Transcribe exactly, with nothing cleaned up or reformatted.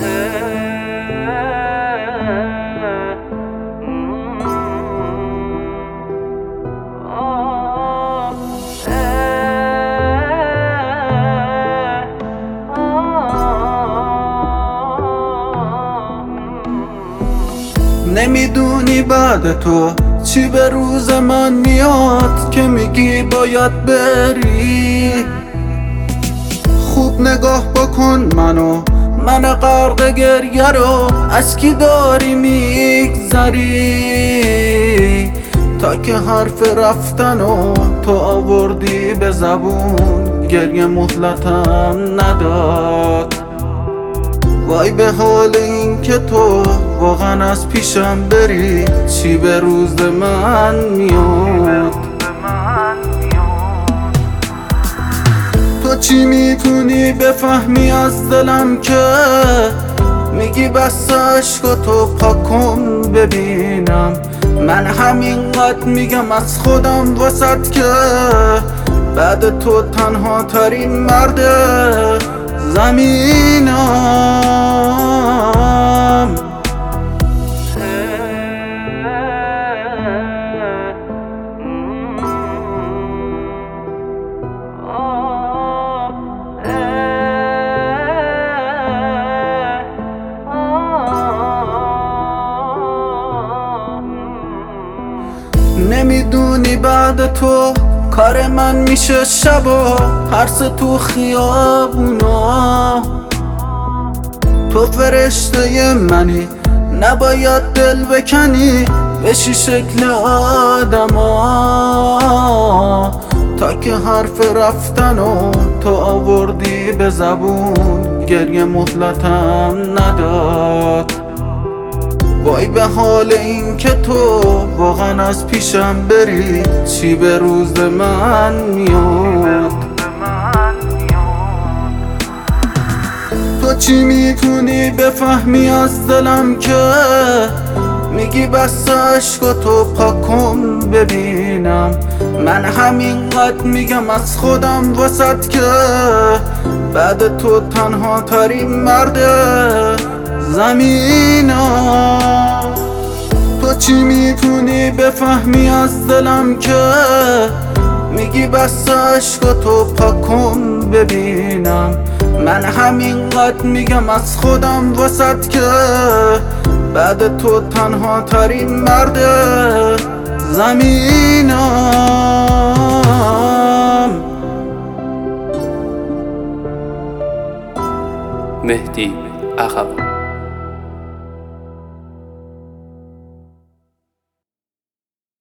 نمیدونی بعد تو چی به روز من میاد که میگی باید بری. خوب نگاه بکن منو، من غرق گریه رو از کی داری میگذری. تا که حرف رفتن و تو آوردی به زبون، گریه مهلتم نداد. وای به حال این که تو واقعا از پیشم بری، چی به روز من میاد. تو چی میتونی بفهمی از دلم که میگی بس عشق تو پاک کن ببینم. من همینقدر میگم از خودم واسط که بعد تو تنها ترین مرد زمینم. نمیدونی بعد تو کار من میشه شبا هرس تو خیابونا. تو فرشته منی، نباید دل بکنی بشی شکل آدما. تا که حرف رفتن و تو آوردی به زبون، گریه مهلتم نداد. وای به حال این که تو واقعا از پیشم بری، چی به روز من میاد. تو چی میتونی بفهمی از دلم که میگی بس عشق تو پاک کن ببینم. من همینقدر میگم از خودم واسط که بعد تو تنها ترین مرد زمینم. تو چی میتونی بفهمی از دلم که میگی بس عشق تو پاک کن ببینم. من همینقدر میگم از خودم واسط که بعد تو تنها ترین مرد زمینم. مهدی اخوان.